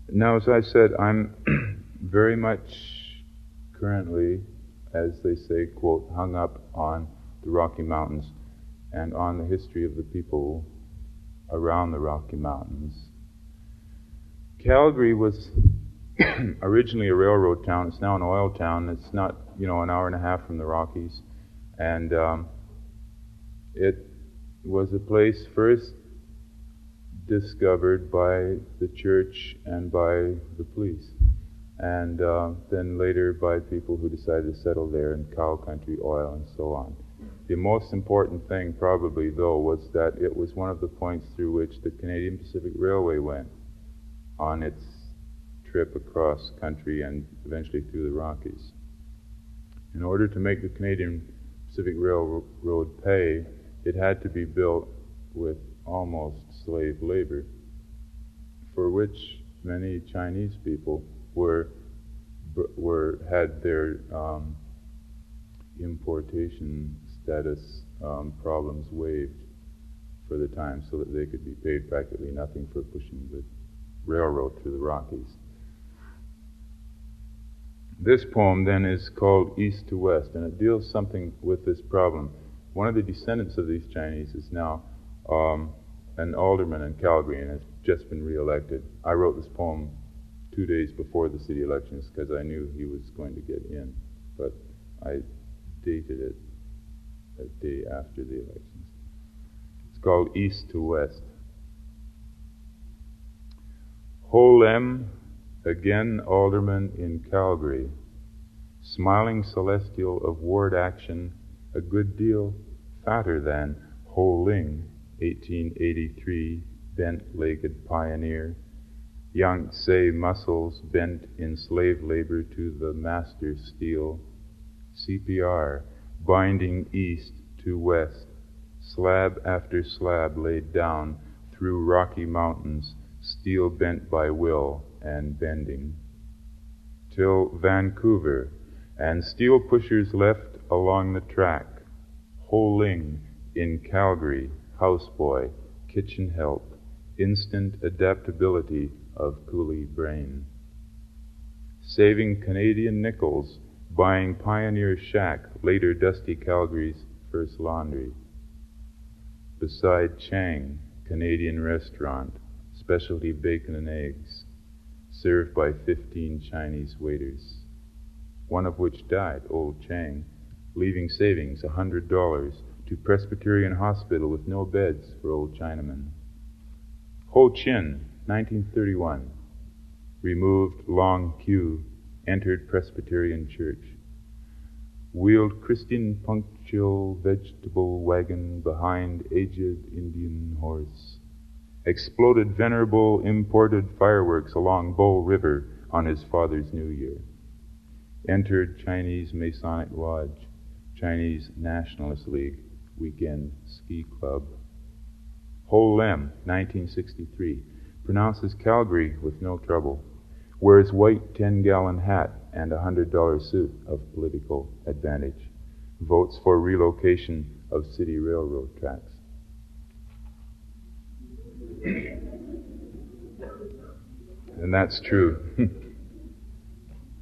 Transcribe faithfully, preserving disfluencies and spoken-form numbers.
Now, as I said, I'm very much currently, as they say, quote, hung up on the Rocky Mountains and on the history of the people around the Rocky Mountains. Calgary was originally a railroad town. It's now an oil town. It's not, you know, an hour and a half from the Rockies. And um, it was a place first discovered by the church and by the police, and uh, then later by people who decided to settle there in cow country, oil, and so on. The most important thing probably, though, was that it was one of the points through which the Canadian Pacific Railway went on its trip across country and eventually through the Rockies. In order to make the Canadian Pacific Railroad pay, it had to be built with almost slave labor, for which many Chinese people were were had their um, importation status um, problems waived for the time, so that they could be paid practically nothing for pushing the railroad through the Rockies. This poem then is called East to West, and it deals something with this problem. One of the descendants of these Chinese is now um, an alderman in Calgary and has just been re-elected. I wrote this poem two days before the city elections because I knew he was going to get in, but I dated it a day after the elections. It's called East to West. Ho Lem, again alderman in Calgary, smiling celestial of ward action, a good deal fatter than Ho Ling, eighteen eighty-three, bent-legged pioneer, Yangtze muscles bent in slave labor to the master steel, C P R, binding east to west, slab after slab laid down through Rocky Mountains, steel bent by will and bending, till Vancouver, and steel pushers left along the track, Ho Ling in Calgary, houseboy, kitchen help, instant adaptability of coolie brain. Saving Canadian nickels, buying Pioneer Shack, later dusty Calgary's first laundry. Beside Chang, Canadian restaurant, specialty bacon and eggs, served by fifteen Chinese waiters, one of which died, old Chang, leaving savings, a hundred dollars, to Presbyterian Hospital with no beds for old Chinamen. Ho Chin, nineteen thirty-one, removed long queue, entered Presbyterian church, wheeled Christian punctual vegetable wagon behind aged Indian horse, exploded venerable imported fireworks along Bow River on his father's New Year, entered Chinese Masonic Lodge, Chinese Nationalist League, weekend ski club. Ho Lem, nineteen sixty-three, pronounces Calgary with no trouble, wears white ten-gallon hat and a one hundred dollar suit of political advantage, votes for relocation of city railroad tracks. And that's true.